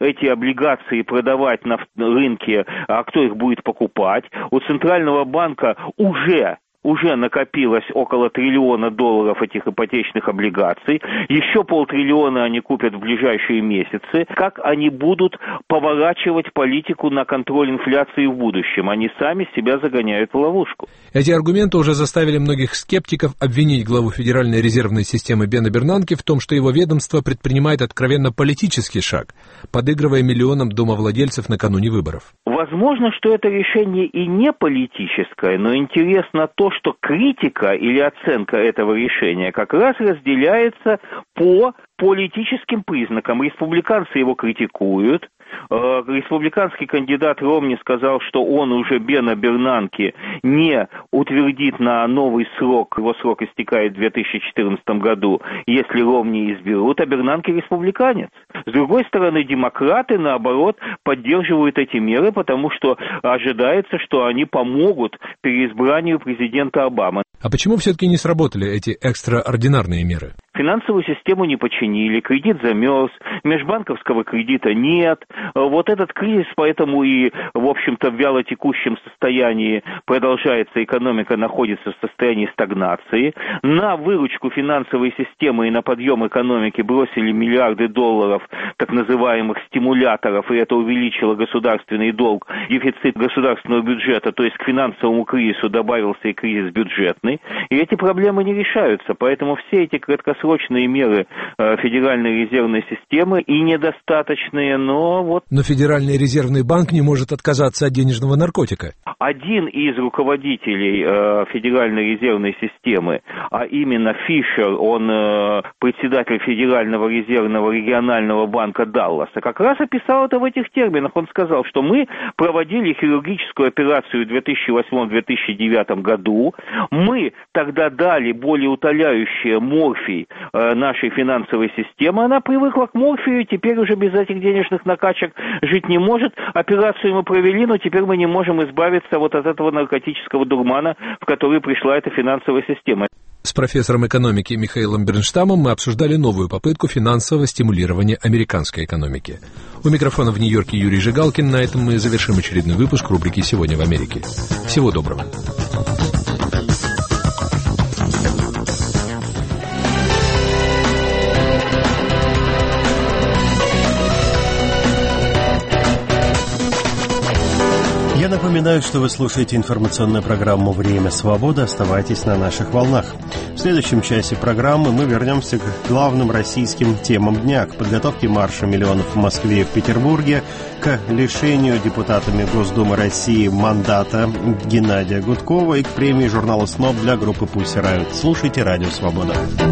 облигации продавать на рынке, а кто их будет покупать. У Центрального банка уже... уже накопилось около триллиона долларов этих ипотечных облигаций. Еще полтриллиона они купят в ближайшие месяцы. Как они будут поворачивать политику на контроль инфляции в будущем? Они сами себя загоняют в ловушку. Эти аргументы уже заставили многих скептиков обвинить главу Федеральной резервной системы Бена Бернанке в том, что его ведомство предпринимает откровенно политический шаг, подыгрывая миллионам домовладельцев накануне выборов. Возможно, что это решение и не политическое, но интересно то, что критика или оценка этого решения как раз разделяется по политическим признакам. Республиканцы его критикуют. Республиканский кандидат Ромни сказал, что он уже Бена Бернанке не утвердит на новый срок, его срок истекает в две тысячи четырнадцатом году, если Ромни изберут, а Бернанке республиканец. С другой стороны, демократы, наоборот, поддерживают эти меры, потому что ожидается, что они помогут переизбранию президента Обамы. А почему все-таки не сработали эти экстраординарные меры? Финансовую систему не починили, кредит замерз, межбанковского кредита нет. Вот этот кризис, поэтому и, в общем-то, в вялотекущем состоянии продолжается, экономика находится в состоянии стагнации. На выручку финансовой системы и на подъем экономики бросили миллиарды долларов так называемых стимуляторов, и это увеличило государственный долг, дефицит государственного бюджета, то есть к финансовому кризису добавился и кризис бюджетный. И эти проблемы не решаются, поэтому все эти краткосрочные меры э, Федеральной резервной системы и недостаточные, но вот... Но Федеральный резервный банк не может отказаться от денежного наркотика. Один из руководителей э, Федеральной резервной системы, а именно Фишер, он э, председатель Федерального резервного регионального банка Далласа, как раз описал это в этих терминах. Он сказал, что мы проводили хирургическую операцию в две тысячи восьмом - две тысячи девятом году, мы тогда дали более утоляющее морфий э, нашей финансовой системы, она привыкла к морфию, теперь уже без этих денежных накачек жить не может. Операцию мы провели, но теперь мы не можем избавиться вот от этого наркотического дурмана, в который пришла эта финансовая система. С профессором экономики Михаилом Бернштамом мы обсуждали новую попытку финансового стимулирования американской экономики. У микрофона в Нью-Йорке Юрий Жигалкин. На этом мы завершим очередной выпуск рубрики «Сегодня в Америке». Всего доброго. Я напоминаю, что вы слушаете информационную программу «Время свободы». Оставайтесь на наших волнах. В следующем часе программы мы вернемся к главным российским темам дня, к подготовке марша миллионов в Москве и в Петербурге, к лишению депутатами Госдумы России мандата Геннадия Гудкова и к премии журнала «СНОП» для группы Pussy Riot. Слушайте «Радио Свобода».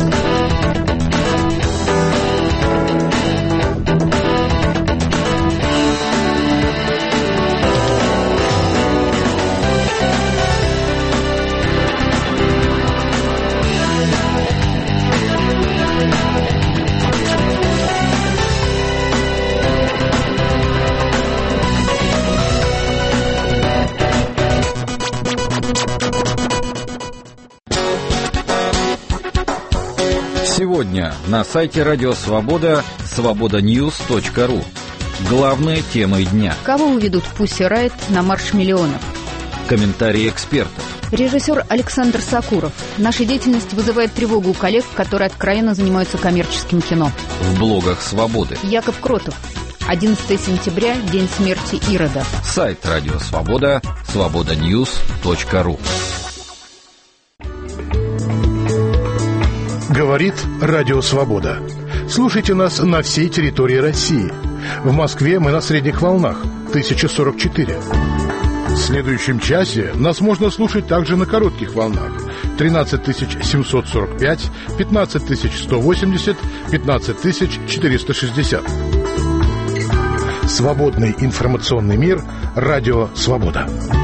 Сегодня на сайте Радио Свобода свобода ньюс точка ру. Главные темы дня. Кого уведут Pussy Riot на марш миллионов? Комментарии экспертов. Режиссер Александр Сакуров. Наша деятельность вызывает тревогу у коллег, которые откровенно занимаются коммерческим кино. В блогах Свободы. Яков Кротов. одиннадцатого сентября, день смерти Ирода. Сайт Радио Свобода свобода ньюс точка ру. Говорит Радио Свобода. Слушайте нас на всей территории России. В Москве мы на средних волнах тысяча сорок четыре. В следующем часе нас можно слушать также на коротких волнах тринадцать тысяч семьсот сорок пять, пятнадцать тысяч сто восемьдесят, пятнадцать тысяч четыреста шестьдесят. Свободный информационный мир. Радио Свобода.